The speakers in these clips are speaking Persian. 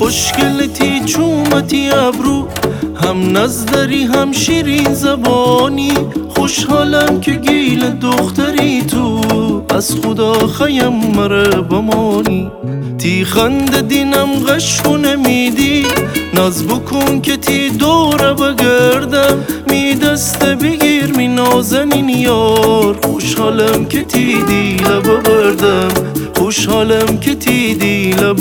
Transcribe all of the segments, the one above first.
خوشگلتی چومتی ابرو، هم نزدری هم شیرین زبانی. خوشحالم که گیل دختری تو، از خدا خیم مره بمانی. تی خنده دینم غشو نمیدی، ناز بکن که تی دوره بگردم. می دست بگیر می نازنین یار، خوشحالم که تی دیله ببردم. خوشحالم که تی دیله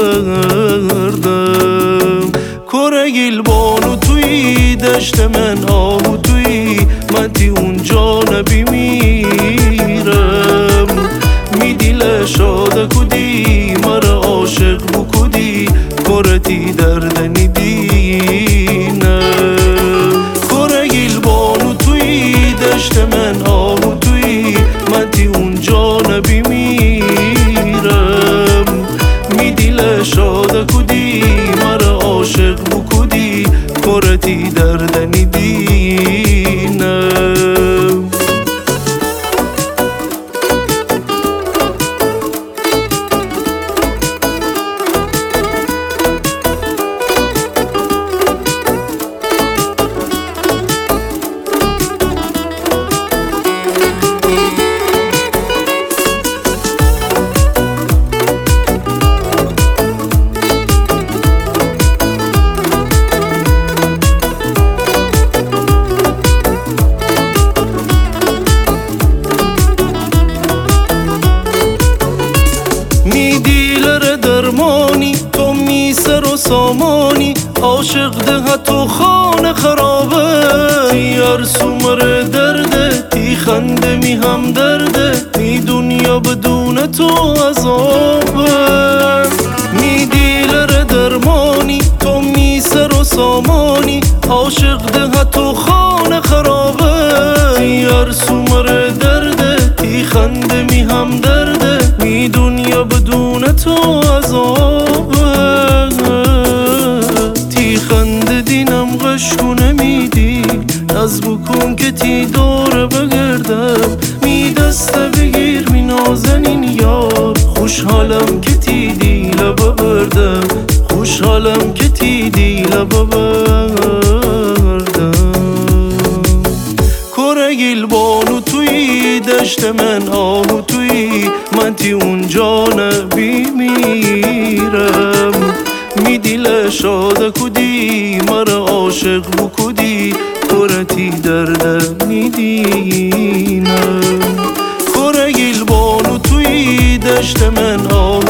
ببردم. کرگیل بانو توی دشت من آهو توی، من تی اونجا نبی میرم. می دیل شاده کدی مرا عاشق بکدی، کرتی دردنی دینم. کرگیل بانو توی دشت من آهو توی، من تی اونجا نبی میرم. می دیل شاده کدی مرا عاشق بکدی، کرتی دردنی دینم. تو می سر و سامانی، عاشق ده تو خانه خرابه. یار سومر درده تی خنده می هم درده، می دنیا بدون تو عذابه. می دیلر درمانی تو می سر و سامانی، عاشق ده تو خانه خرابه. یار سومر درده تی خنده می هم درده، می دنیا بدون تو عذابه. تی خنده دینم غشو نمیدی، ناز بکن که تی دوره بگردم. می دست بگیر می نازنین یار، خوشحالم که تی دیله ببردم. خوشحالم که تی دیله ببردم. کرگیل بانو توی دشت من آهو توی، من تی اونجا نبی میرم. می دیل شاده کدی مرا عاشق بکدی، کرتی دردنی دینم. کرگیل بانو توی دشت من آهو